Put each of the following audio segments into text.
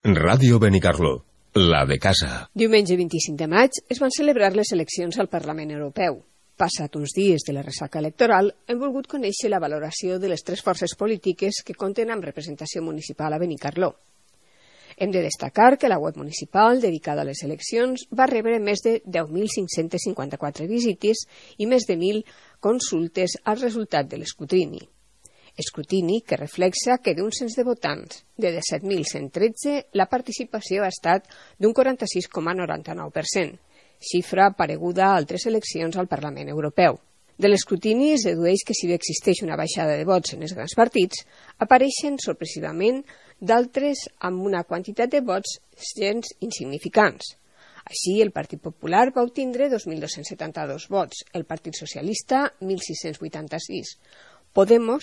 Ràdio Benicarló, la de casa. Diumenge 25 de maig es van celebrar les eleccions al Parlament Europeu. Passat uns dies de la ressaca electoral, hem volgut conèixer la valoració de les tres forces polítiques que compten amb representació municipal a Benicarló. Hem de destacar que la web municipal dedicada a les eleccions va rebre més de 10.554 visites i més de 1.000 consultes al resultat de l'escrutini. Escrutini que reflexa que d'un cens de votants de 17.113 la participació ha estat d'un 46,99%, xifra pareguda a altres eleccions al Parlament Europeu. De l'escrutini es dedueix que si bé existeix una baixada de vots en els grans partits, apareixen sorpresivament d'altres amb una quantitat de vots gens insignificants. Així, el Partit Popular va obtindre 2.272 vots, el Partit Socialista 1.686, Podem,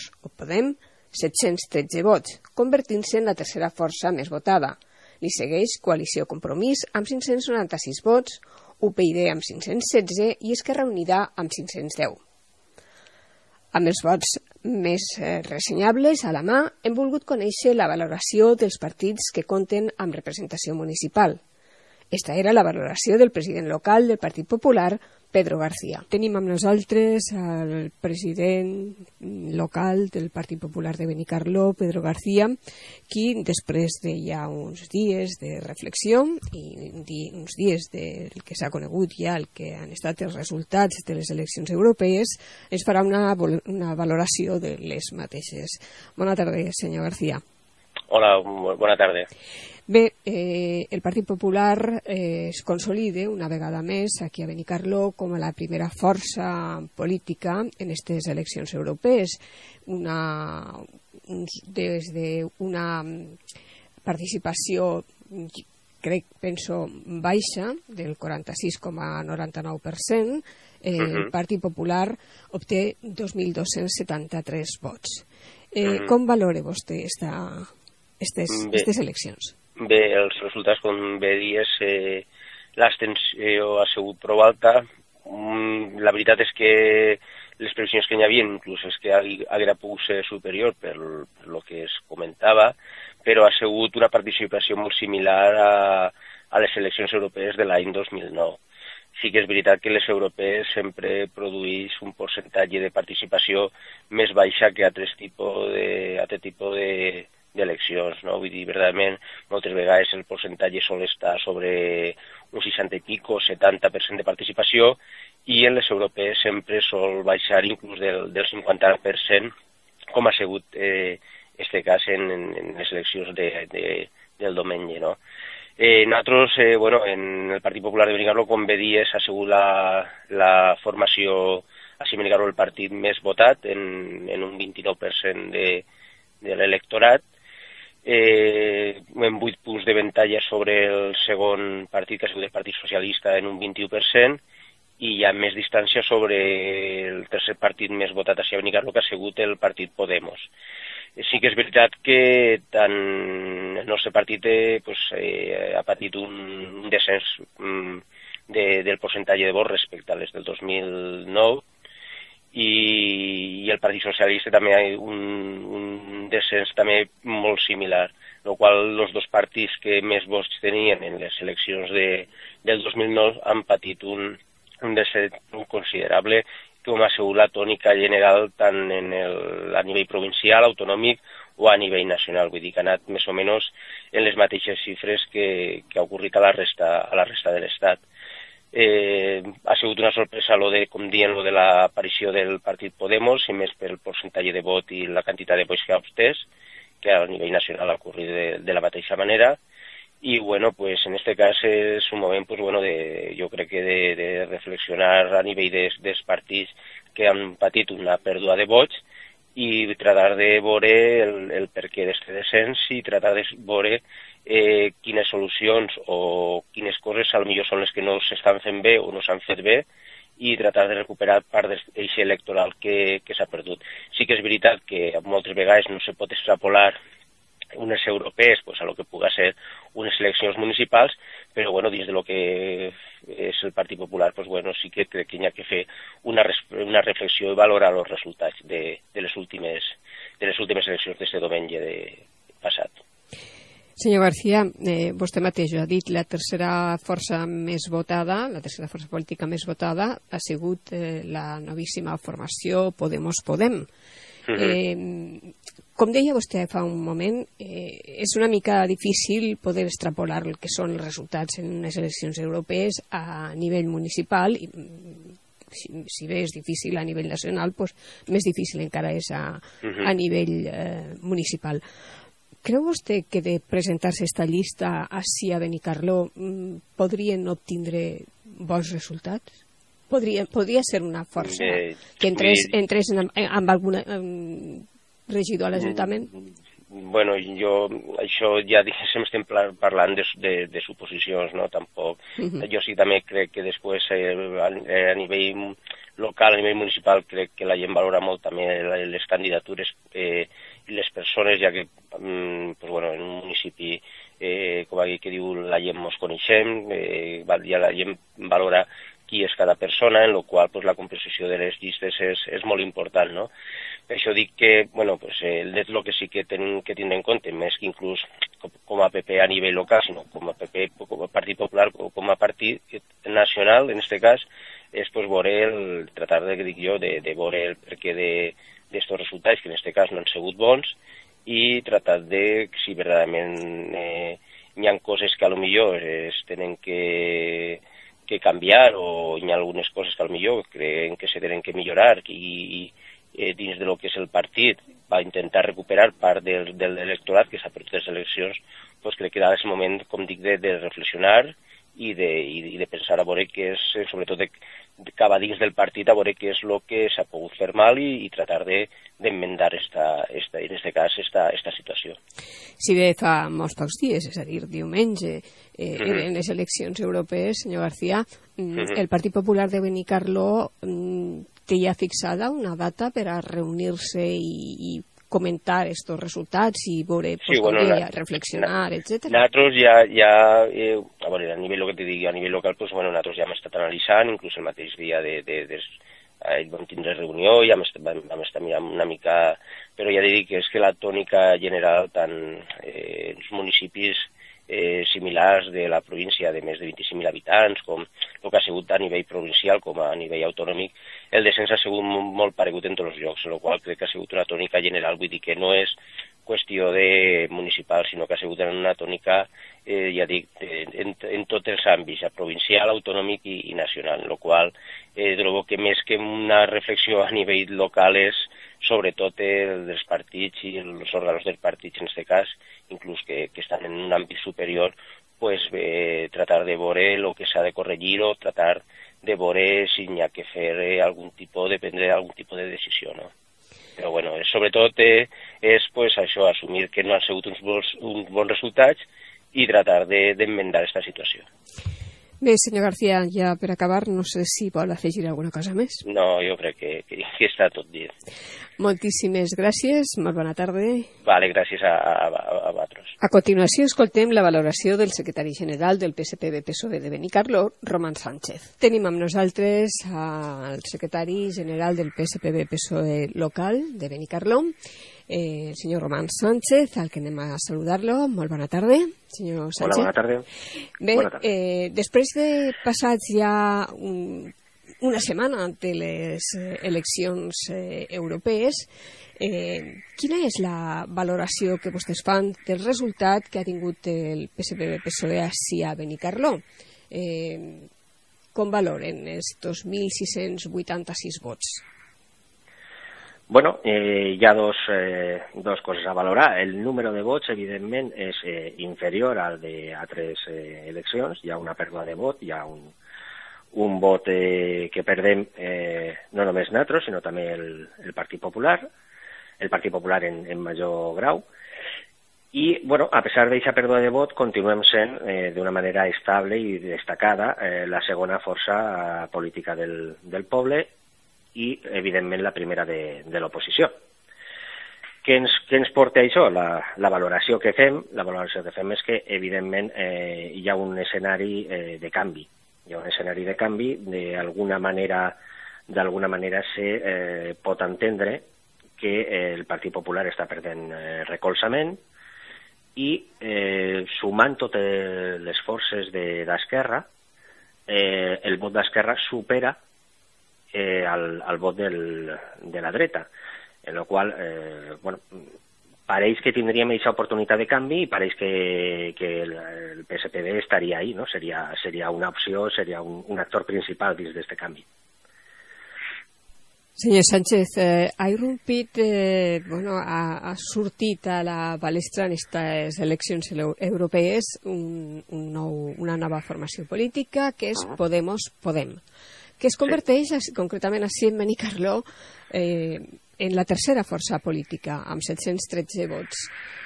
713 vots, convertint-se en la tercera força més votada. Li segueix Coalició Compromís amb 596 vots, UPyD amb 516 i Esquerra Unida amb 510. Amb els vots més ressenyables a la mà, hem volgut conèixer la valoració dels partits que compten amb representació municipal. Esta era la valoració del president local del Partit Popular, Pedro García. Tenim amb nosaltres el president local del Partit Popular de Benicarló, Pedro García, qui, després de ja uns dies de reflexió i uns dies del que s'ha conegut ja el que han estat els resultats de les eleccions europees, ens farà una valoració de les mateixes. Bona tarda, senyor García. Hola, bona tarda. Bé, el Partit Popular es consolida una vegada més aquí a Benicarló com a la primera força política en aquestes eleccions europees. Des d'una participació, penso, baixa, del 46,99%, el Partit Popular obté 2.273 vots. Com valora vostè aquestes eleccions? Bé, els resultats, com bé dies, l'abstenció ha sigut prou alta. La veritat és que les previsions que hi havia, inclús és que haguera pogut ser superior per lo que es comentava, però ha sigut una participació molt similar a les eleccions europees de l'any 2009. Sí que és veritat que les europees sempre produeix un percentatge de participació més baixa que altre tipus d'eleccions, no? Vull dir, verdaderament, moltes vegades el percentatge sol estar sobre un 60 i pico, 70% de participació, i en les europees sempre sol baixar inclús del 50%, com ha sigut este cas en les eleccions del diumenge, no? Nosaltres, en el Partit Popular de Benicarló, com bé dies, ha sigut la formació a Benicarló el partit més votat, en un 29% de l'electorat, amb 8 punts de ventalla sobre el segon partit, que ha sigut el Partit Socialista, en un 21%, i hi ha més distància sobre el tercer partit més votat a Benicarló, que ha sigut el Partit Podem. Sí que és veritat que tant el nostre partit ha patit un descens del percentatge de vots respecte a les del 2009, i el Partit Socialista també ha un descens també molt similar, el qual els dos partits que més vots tenien en les eleccions del 2009 han patit un descens considerable, com ha sigut la tònica general tant a nivell provincial, autonòmic o a nivell nacional. Vull dir que ha anat més o menys en les mateixes xifres que ha ocorrit a la resta de l'Estat. Ha sigut una sorpresa com dient, de l'aparició del Partit Podemos, i més pel percentatge de vot i la quantitat de vots que ha obtès, que a nivell nacional ha ocorrit de la mateixa manera. I, en este cas és un moment, jo crec que de reflexionar a nivell dels partits que han patit una pèrdua de vots i tratar de veure el perquè d'aquest descens i tratar de veure quines solucions o quines coses potser són les que no s'estan fent bé o no s'han fet bé, i tratar de recuperar part d'aquest electoral que s'ha perdut. Sí que és veritat que moltes vegades no se pot extrapolar unes europees a lo que puga ser unes eleccions municipals, però dins de lo que és el Partit Popular sí que crec que hi ha que fer una reflexió i valorar els resultats de les últimes eleccions d'aquest diumenge passat. Senyor García, vostè mateix ho ha dit, la tercera força més votada, la tercera força política més votada ha sigut la novíssima formació Podem. Com deia vostè fa un moment, és una mica difícil poder extrapolar el que són els resultats en unes eleccions europees a nivell municipal, i si bé és difícil a nivell nacional, doncs més difícil encara és a nivell municipal. Creu vostè que de presentar-se esta llista ací a Benicarló podrien obtindre bons resultats? Podria ser una força que entrés amb algun regidor a l'Ajuntament? Bueno, això ja estem parlant de suposicions, no? Tampoc. Jo sí també crec que després a nivell local, a nivell municipal, crec que la gent valora molt també les candidatures i les persones, ja que en un municipi, com aquí que diu, la gent mos coneixem, ja la gent valora qui és cada persona, en la qual la composició de les llistes és molt important, no? Per això dic que, el que sí que tenim que tindre en compte, més que inclús com a PP a nivell local, sinó com a PP, com a Partit Popular, com a partit nacional, en aquest cas, és tratar de veure el perquè d'estos resultats, que en aquest cas no han sigut bons, i tratar de, si verdaderament hi ha coses que potser es tenen que canviar, o hi ha algunes coses que potser creiem que se tenen que millorar, i dins de lo que és el partit va intentar recuperar part del electorat que s'ha perdut les eleccions, doncs crec que ara és el moment, com dic, de reflexionar i de pensar a veure què és, sobretot de cavar dins del partit, a veure què és el que s'ha pogut fer mal i tratar d'enmendar en aquest cas esta situació. Si bé fa molts pocs dies, és a dir, diumenge, eren les eleccions europees, senyor García, el Partit Popular de Benicarló té ja fixada una data per a reunir-se i comentar estos resultats i veure, reflexionar, etc. Nosaltres ja a veure, a nivell, a nivell local, nosaltres ja hem estat analitzant, inclús el mateix dia vam tindre reunió, ja vam estar mirant una mica, però ja dic que és que la tònica general, tant els municipis similars de la província de més de 25.000 habitants, com el que ha sigut a nivell provincial com a nivell autonòmic, el descens ha sigut molt paregut en tots els llocs, el qual crec que ha sigut una tònica general, vull dir que no és qüestió de municipal, sinó que ha sigut una tònica, ja dic, en tots els àmbits, provincial, autonòmic i nacional, el qual, que més que una reflexió a nivell local és sobretot dels partits i els òrgans dels partits, en aquest cas, inclús que estan en un àmbit superior, tratar de veure el que s'ha de corregir o tratar de veure si hi ha que fer prendre algun tipus de decisió, no? Però, sobretot és això, assumir que no han sigut uns bons resultats i tratar d'enmendar aquesta situació. Bé, senyor García, ja per acabar, no sé si vol afegir alguna cosa més. No, jo crec que està tot dit. Moltíssimes gràcies, molt bona tarda. Vale, gràcies a vosaltres. A continuació escoltem la valoració del secretari general del PSPB-PSOE de Benicarló, Román Sánchez. Tenim amb nosaltres el secretari general del PSPB-PSOE local de Benicarló, el senyor Román Sánchez, al que anem a saludar-lo. Molt bona tarda, senyor Sánchez. Hola, bona tarda. Bé, després de passats ja una setmana de les eleccions europees, quina és la valoració que vostès fan del resultat que ha tingut el PSPB-PSOE ací a Benicarló? Com valoren estos 1.686 vots? Bueno, hi ha dos coses a valorar. El número de vots, evidentment, és inferior al d'altres eleccions. Hi ha una pèrdua de vot, hi ha un vot que perdem no només nosaltres, sinó també el Partit Popular en major grau. I, a pesar d'aquesta pèrdua de vot, continuem sent d'una manera estable i destacada la segona força política del poble i, evidentment, la primera de l'oposició. Què ens porta això? La valoració que fem? La valoració que fem és que, evidentment, hi ha un escenari de canvi. Hi ha un escenari de canvi, d'alguna manera se pot entendre que el Partit Popular està perdent recolzament i sumant totes les forces d'Esquerra, el vot d'Esquerra supera el vot de la dreta, en la qual pareix que tindríem aquesta oportunitat de canvi i pareix que el PSPB estaria ahí, no? Seria una opció, seria un actor principal dins d'aquest canvi. Senyor Sánchez, ha irrompit, ha sortit a la palestra en aquestes eleccions europees una nova formació política que és Podem, que es converteix concretament així en Benicarló en la tercera força política, amb 713 vots.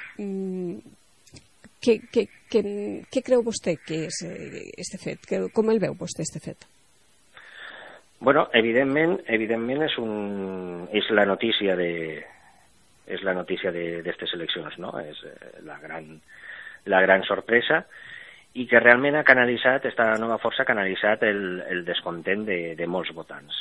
Què creu vostè que és este fet? Com el veu vostè, este fet? Bueno, evidentment és la notícia d'estes eleccions, no? És la gran sorpresa, i que realment ha canalitzat, esta nova força ha canalitzat el descontent de molts votants.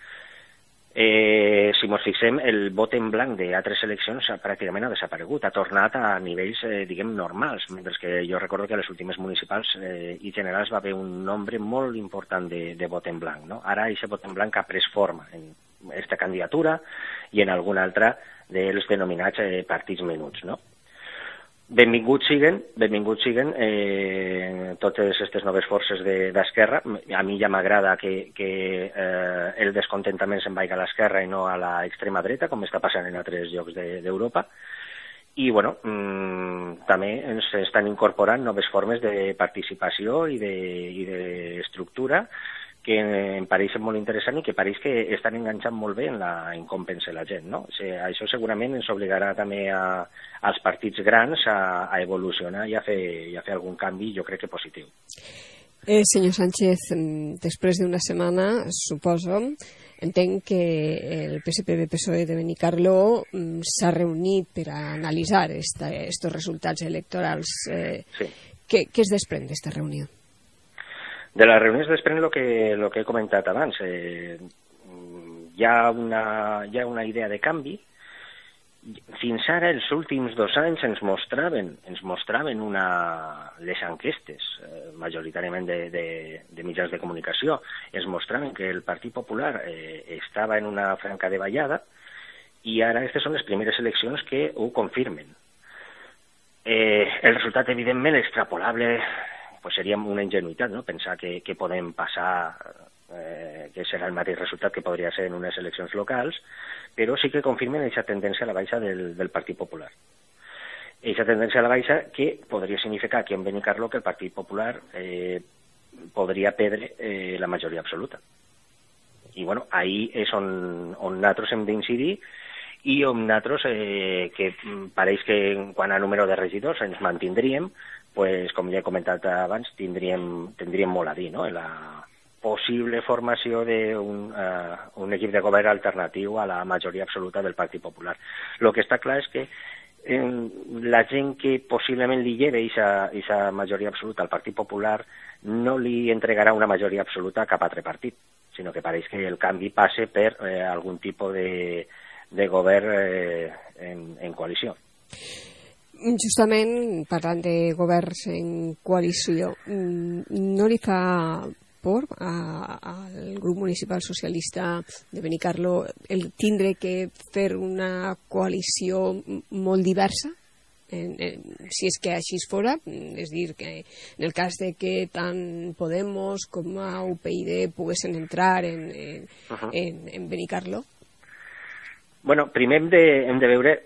Si ens fixem, el vot en blanc d'altres eleccions pràcticament ha desaparegut, ha tornat a nivells, diguem, normals, mentre que jo recordo que a les últimes municipals i generals va haver un nombre molt important de vot en blanc, no? Ara aquest vot en blanc ha pres forma en aquesta candidatura i en alguna altra dels denominats partits menuts, no? Benvinguts siguen totes aquestes noves forces d'Esquerra. A mi ja m'agrada que el descontentament se'n vagi a l'esquerra i no a l'extrema dreta, com està passant en altres llocs d'Europa. I, també ens estan incorporant noves formes de participació i d'estructura que em pareixen molt interessant i que pareix que estan enganxant molt bé en com pensa la gent, no? Això segurament ens obligarà també als partits grans a evolucionar i a fer algun canvi, jo crec que positiu. Senyor Sánchez, després d'una setmana, suposo, entenc que el PSPB-PSOE de Benicarló s'ha reunit per a analitzar estos resultats electorals. Sí. Què es desprèn d'esta reunió? De la reunió es desprèn el que he comentat abans. Hi ha una idea de canvi. Fins ara, els últims 2 anys ens mostraven les enquestes, majoritàriament de mitjans de comunicació, ens mostraven que el Partit Popular estava en una franca davallada, i ara aquestes són les primeres eleccions que ho confirmen. El resultat, evidentment, extrapolable, seria una ingenuïtat, no? Pensar que podem passar, que serà el mateix resultat que podria ser en unes eleccions locals, però sí que confirmen aquesta tendència a la baixa del Partit Popular. Aquesta tendència a la baixa que podria significar aquí en Benicarló que el Partit Popular podria perdre la majoria absoluta. I ahí és on nosaltres hem d'incidir i on nosaltres, que pareix que quant a número de regidors ens mantindríem, com ja he comentat abans, tindríem molt a dir, no? En la possible formació d'un equip de govern alternatiu a la majoria absoluta del Partit Popular. El que està clar és que la gent que possiblement li lleve aquesta majoria absoluta al Partit Popular no li entregarà una majoria absoluta a cap altre partit, sinó que pareix que el canvi passe per algun tipus de govern en coalició. Justament, parlant de governs en coalició, no li fa por al grup municipal socialista de Benicarló el tindre que fer una coalició molt diversa? Si és que així fora, és dir, que en el cas de que tant Podemos com a UPyD poguessin entrar en Benicarló? Primer hem de veure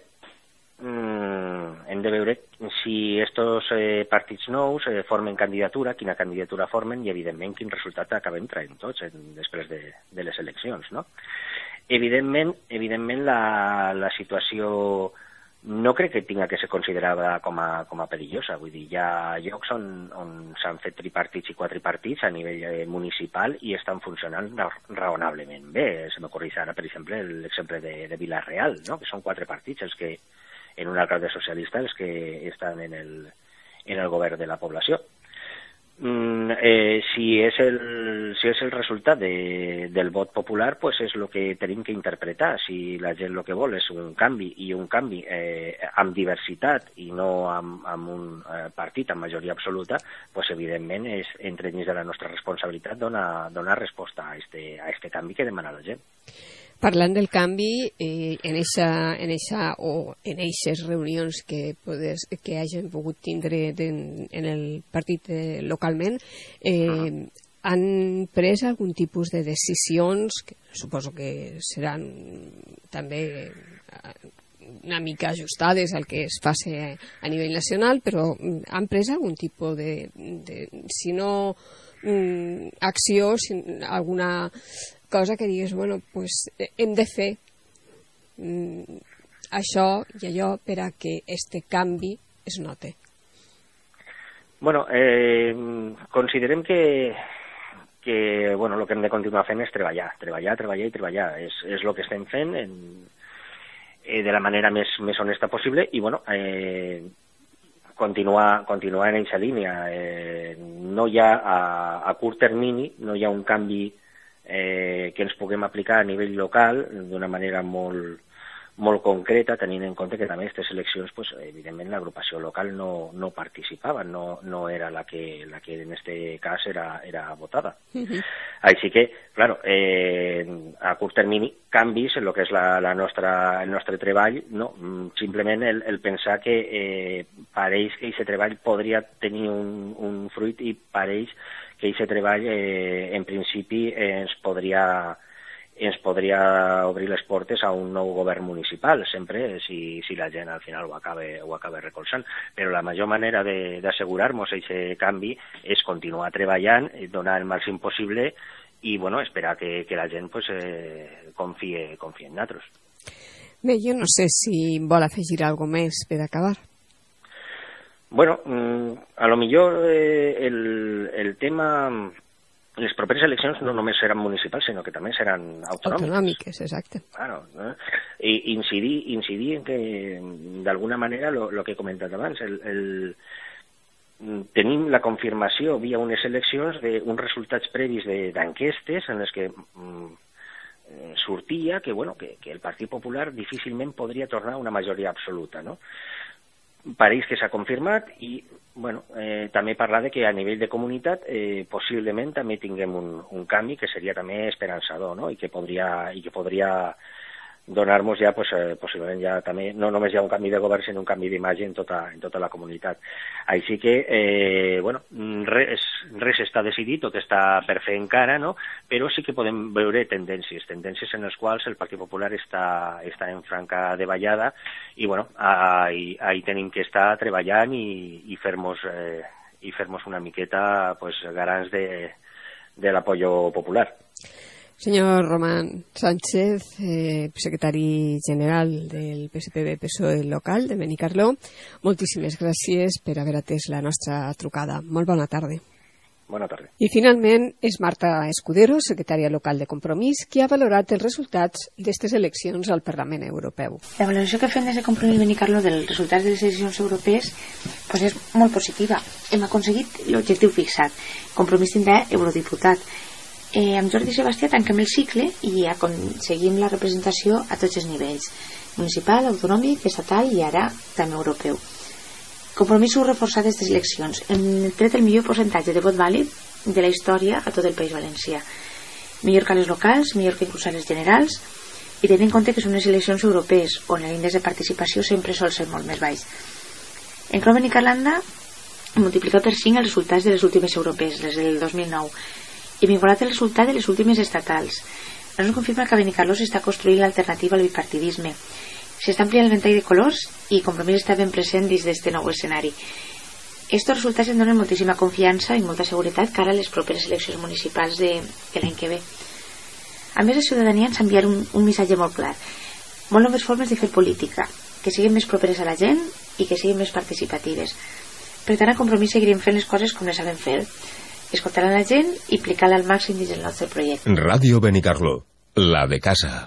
si estos partits nous formen candidatura, quina candidatura formen i, evidentment, quin resultat acabem traient tots després de les eleccions, no? Evidentment la situació no crec que tinga que ser considerada com a perillosa. Vull dir, hi ha llocs on s'han fet tripartits i quadripartits a nivell municipal i estan funcionant raonablement bé. Se m'ocorreix ara, per exemple, l'exemple de Vila-real, no? Que són 4 partits els que en un alcalde socialista els que estan en el govern de la població. Si és el resultat del vot popular, pues és el que tenim que interpretar. Si la gent el que vol és un canvi, i un canvi amb diversitat i no amb un partit amb majoria absoluta, pues evidentment entra dins de la nostra responsabilitat donar resposta a este canvi que demana la gent. Parlant del canvi, en eixes reunions que hagin pogut tindre en el partit localment, han pres algun tipus de decisions, que suposo que seran també una mica ajustades al que es faci a nivell nacional, però han pres algun tipus de si no acció, alguna cosa que digues, bueno, pues hem de fer això i allò per a que este canvi es note. Bueno, considerem que bueno, el que hem de continuar fent és treballar. És el que estem fent de la manera més honesta possible i, bueno, continuar en aquesta línia. No hi ha, a curt termini, no hi ha un canvi que ens puguem aplicar a nivell local d'una manera molt concreta, tenint en compte que també aquestes eleccions, pues, evidentment, l'agrupació local no participava, no era la que en este cas era votada. Així que, claro, a curt termini, canvis en el que és el nostre treball, no, simplement el pensar que pareix que aquest treball podria tenir un fruit i pareix que aquest treball, en principi, ens podria obrir les portes a un nou govern municipal, sempre si la gent al final ho acaba recolzant. Però la major manera d'assegurar-nos aquest canvi és continuar treballant, donar el màxim possible i, bueno, esperar que la gent pues, confie en nosaltres. Bé, jo no sé si vol afegir alguna cosa més per acabar. Bueno, a lo millor el tema... Les properes eleccions no només seran municipals, sinó que també seran autonòmiques. Autonòmiques, exacte. Claro, ¿no? I incidir en que, d'alguna manera, el que he comentat abans, tenim la confirmació via unes eleccions d'uns resultats previs d'enquestes en les que sortia que el Partit Popular difícilment podria tornar a una majoria absoluta, no? Pareix que s'ha confirmat i també parlar de que a nivell de comunitat possiblement també tinguem un canvi que seria també esperançador, no? I que podria donar-nos ja possiblement ja també no només hi ha un canvi de govern sinó un canvi d'imatge en tota la comunitat. Així que res està decidit, tot està per fer encara, no? Però sí que podem veure tendències en les quals el Partit Popular està en franca davallada i ahí tenim que estar treballant i fer-nos una miqueta garants de l'apoyo popular. Senyor Román Sánchez, secretari general del PSPB-PSOE local de Benicarló, moltíssimes gràcies per haver atès la nostra trucada. Molt bona tarda. Bona tarda. I finalment és Marta Escudero, secretària local de Compromís, qui ha valorat els resultats d'aquestes eleccions al Parlament Europeu. La valoració que fem des de Compromís Benicarló dels resultats de les eleccions europees és molt positiva. Hem aconseguit l'objectiu fixat. Compromís tindrà eurodiputat. Amb Jordi Sebastià tanquem el cicle i aconseguim la representació a tots els nivells, municipal, autonòmic, estatal i ara també europeu. Compromisos reforçats d'aquestes eleccions. Hem tret el millor percentatge de vot vàlid de la història a tot el País Valencià. Millor que les locals, millor que inclús a les generals, i tenint en compte que són unes eleccions europees on l'índex de participació sempre sol ser molt més baix. En Clau Benicarló hem multiplicat per 5 els resultats de les últimes europees, les del 2009, i vinculat el resultat de les últimes estatals. Això ens confirma que a Benicarló s'està construint l'alternativa al bipartidisme. S'està ampliant el ventall de colors i Compromís està ben present dins d'aquest nou escenari. Estos resultats ens donen moltíssima confiança i molta seguretat cara a les properes eleccions municipals de l'any que ve. A més, la ciutadania ens envia un missatge molt clar. Molt noves formes de fer política, que siguin més properes a la gent i que siguin més participatives. Per tant, a Compromís seguirem fent les coses com les sabem fer. Escoltar a la gent i aplicar-la al màxim dins del nostre projecte. Radio Benicarló, la de casa.